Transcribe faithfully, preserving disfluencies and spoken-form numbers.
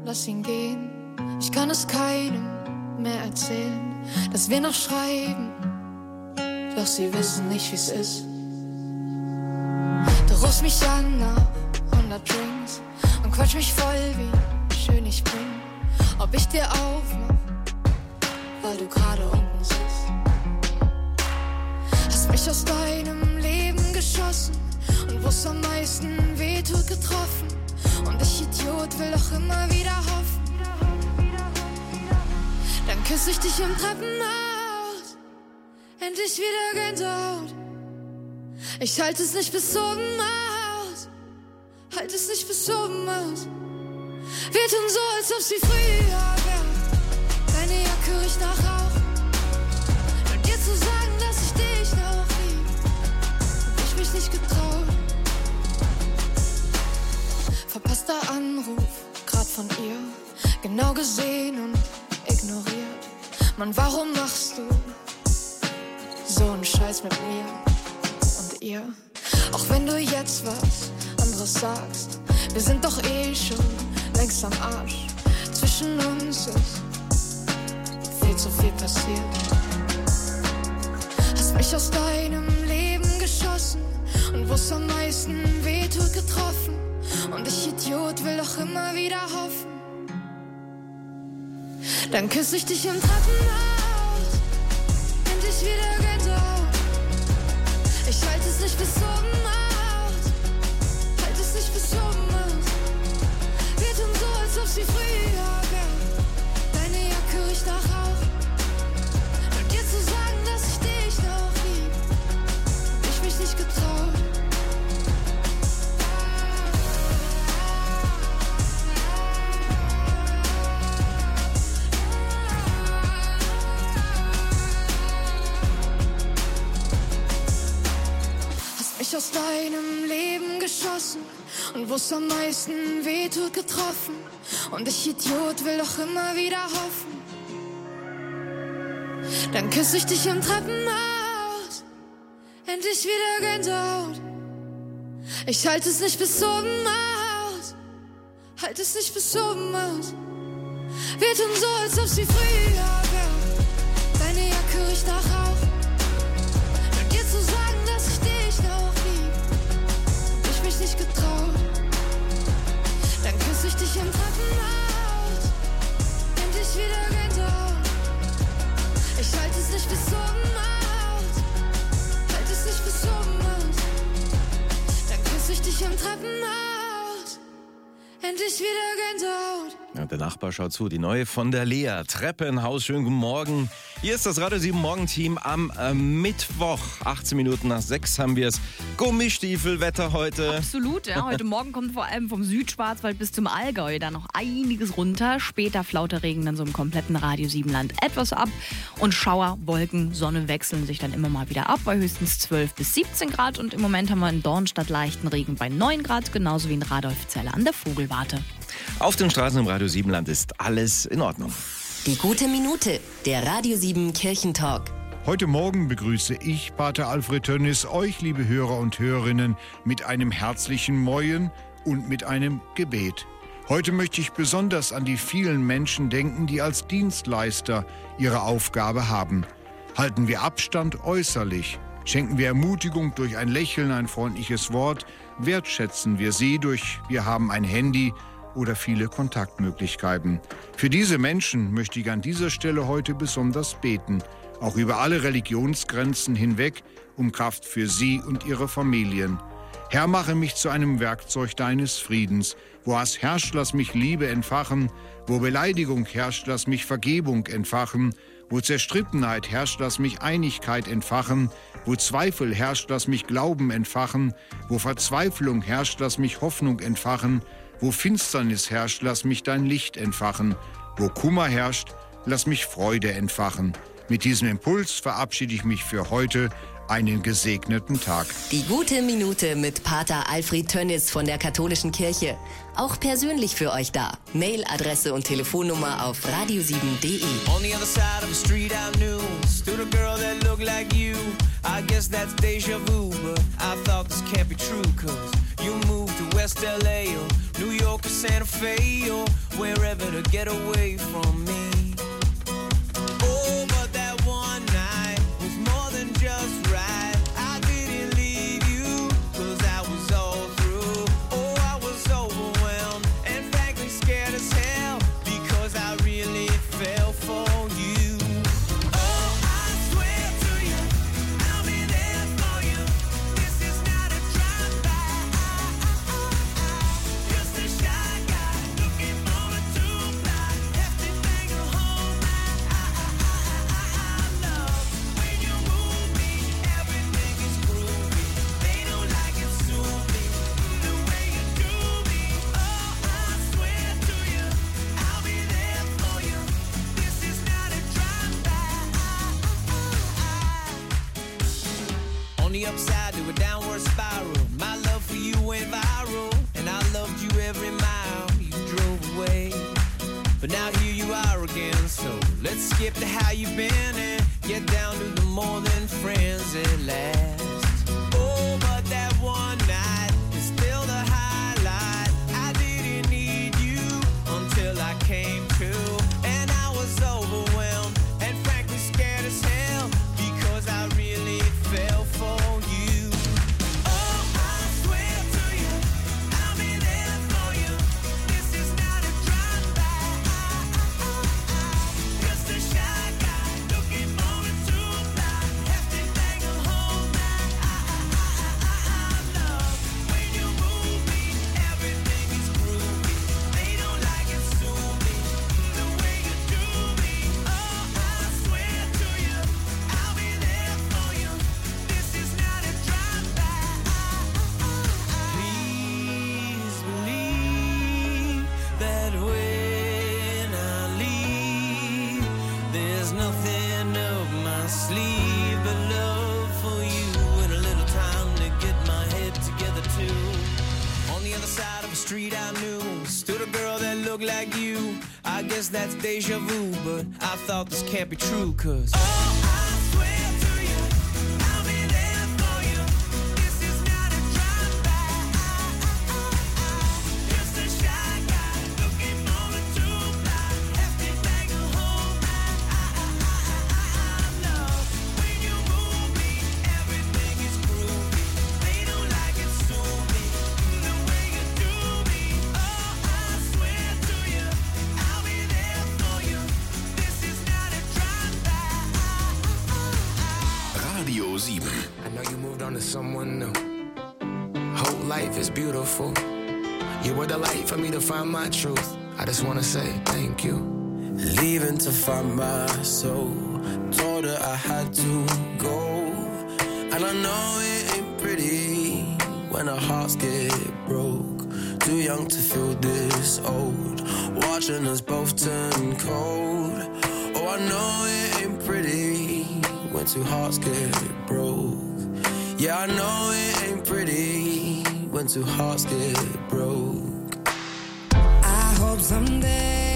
lass ihn gehen. Ich kann es keinem mehr erzählen, dass wir noch schreiben, doch sie wissen nicht, wie's ist. Du rufst mich an nach hundert Drinks und quatsch mich voll, wie schön ich bin. Ob ich dir aufmach, weil du gerade unten sitzt. Hast mich aus deinem Leben geschossen und wo's am meisten wehtut getroffen. Und ich, Idiot, will doch immer wieder hoffen. Dann küss ich dich im Treppenhaus, endlich wieder Gänsehaut. Ich halte es nicht bis oben aus, halt es nicht bis oben aus. Wir tun so, als ob sie früher wäre. Deine Jacke riecht nach Rauch. Und dir zu sagen, dass ich dich noch lieb, hab ich mich nicht getraut. Verpasster Anruf, grad von ihr, genau gesehen und ignoriert. Mann, warum machst du so einen Scheiß mit mir und ihr? Auch wenn du jetzt was anderes sagst, wir sind doch eh schon längst am Arsch. Zwischen uns ist viel zu viel passiert. Hast mich aus deinem Leben geschossen und wo's am meisten wehtut getroffen. Und ich, Idiot, will doch immer wieder hoffen. Dann küss ich dich im Treppenhaus, endlich wieder Gänsehaut. Ich halte es nicht bis oben aus, halt es nicht bis oben aus. Wir tun so, als ob sie früher wäre. Deine Jacke riecht nach Rauch. Und dir zu sagen, dass ich dich noch lieb, hab ich mich nicht getraut. Mich aus deinem Leben geschossen und wo's am meisten wehtut getroffen. Und ich, Idiot, will doch immer wieder hoffen. Dann küss ich dich im Treppenhaus, endlich wieder Gänsehaut. Ich halte es nicht bis oben aus, halt es nicht bis oben aus. Wir tun so, als ob sie früher wäre. Deine Jacke riecht nach Rauch. Und dir zu sagen, dass ich dich noch lieb, hab ich mich nicht getraut. Dann küss ich dich im Treppenhaus, endlich wieder Gänsehaut. Ich halte es nicht bis oben aus, halt es nicht bis oben aus. Dann küss ich dich im Treppenhaus, endlich wieder Gänsehaut. Ja, der Nachbar schaut zu, die neue von der Lea. Treppenhaus, schönen guten Morgen. Hier ist das Radio sieben Morgenteam am äh, Mittwoch. achtzehn Minuten nach sechs haben wir es. Gummistiefelwetter heute. Absolut, ja. Heute Morgen kommt vor allem vom Südschwarzwald bis zum Allgäu da noch einiges runter. Später flaut der Regen dann so im kompletten Radio sieben Land etwas ab. Und Schauer, Wolken, Sonne wechseln sich dann immer mal wieder ab bei höchstens zwölf bis siebzehn Grad. Und im Moment haben wir in Dornstadt leichten Regen bei neun Grad, genauso wie in Radolfzell an der Vogelwarte. Auf den Straßen im Radio sieben Land ist alles in Ordnung. Die gute Minute, der Radio sieben Kirchentalk. Heute Morgen begrüße ich, Pater Alfred Tönnis, euch, liebe Hörer und Hörerinnen, mit einem herzlichen Moin und mit einem Gebet. Heute möchte ich besonders an die vielen Menschen denken, die als Dienstleister ihre Aufgabe haben. Halten wir Abstand äußerlich, schenken wir Ermutigung durch ein Lächeln, ein freundliches Wort, wertschätzen wir sie durch wir haben ein Handy oder viele Kontaktmöglichkeiten. Für diese Menschen möchte ich an dieser Stelle heute besonders beten, auch über alle Religionsgrenzen hinweg, um Kraft für sie und ihre Familien. Herr, mache mich zu einem Werkzeug deines Friedens. Wo Hass herrscht, lass mich Liebe entfachen. Wo Beleidigung herrscht, lass mich Vergebung entfachen. Wo Zerstrittenheit herrscht, lass mich Einigkeit entfachen. Wo Zweifel herrscht, lass mich Glauben entfachen. Wo Verzweiflung herrscht, lass mich Hoffnung entfachen. Wo Finsternis herrscht, lass mich dein Licht entfachen. Wo Kummer herrscht, lass mich Freude entfachen. Mit diesem Impuls verabschiede ich mich für heute. Einen gesegneten Tag. Die gute Minute mit Pater Alfred Tönnis von der Katholischen Kirche. Auch persönlich für euch da. Mailadresse und Telefonnummer auf radio sieben punkt de. On the other side of the street I knew stood a girl that looked like you. I guess that's deja vu, but I thought this can't be true, cause you moved away. West L A or New York or Santa Fe or wherever to get away from me. Oh, but that one night was more than just right. I didn't leave you, cause I was all through. Oh, I was overwhelmed and frankly scared as hell, because I really fell for you. Oh, I swear to you, I'll be there for you. This is not a drive-by. Just a shy guy looking for a two-ply. Hefty thing to hold my love. When you move me, everything is groovy. They don't like it soupy, the way you do me. Oh, I swear to you, I'll be there for you. This is not a drive-by. On the upside to a downward spiral, my love for you went viral, and I loved you every mile you drove away. But now here you are again, so let's skip to how you've been and get down to the more than friends at last. Oh, but that one night is still the highlight. I didn't need you until I came to, and I was overwhelmed and frankly scared as hell, because I really fell for you. Oh, I swear to you, I'll be there for you. This is not a drive-by. Just a shy guy looking for a two-ply. Hefty thing to hold my love. When you move me, everything is groovy. They don't like it soupy, the way you do me. Oh, I swear to you, I'll be there for you. This is not a drive-by. Please believe that when I leave, there's nothing up my sleeve but love for you and a little time to get my head together too. On the other side of the street I knew stood a girl that looked like you. I guess that's deja vu, but I thought this can't be true, cause oh, I swear to you, I'll be there for you. This is not a drive-by. Just a shy guy looking for a two-ply. Hefty thing to hold my love. When you move me, everything is groovy. They don't like it soupy, the way you do me. Oh, I swear to you, I'll be there for you. This is not a drive-by. Radio sieben. I know you moved on to someone new. Whole life is beautiful. You were the light for me to find my truth. I just wanna say thank you. Leaving to find my soul. Told her I had to go. And I know it ain't pretty when our hearts get broke. Too young to feel this old, watching us both turn cold. Oh, I know it ain't pretty when two hearts get broke. Yeah, I know it ain't pretty when two hearts get broke. I hope someday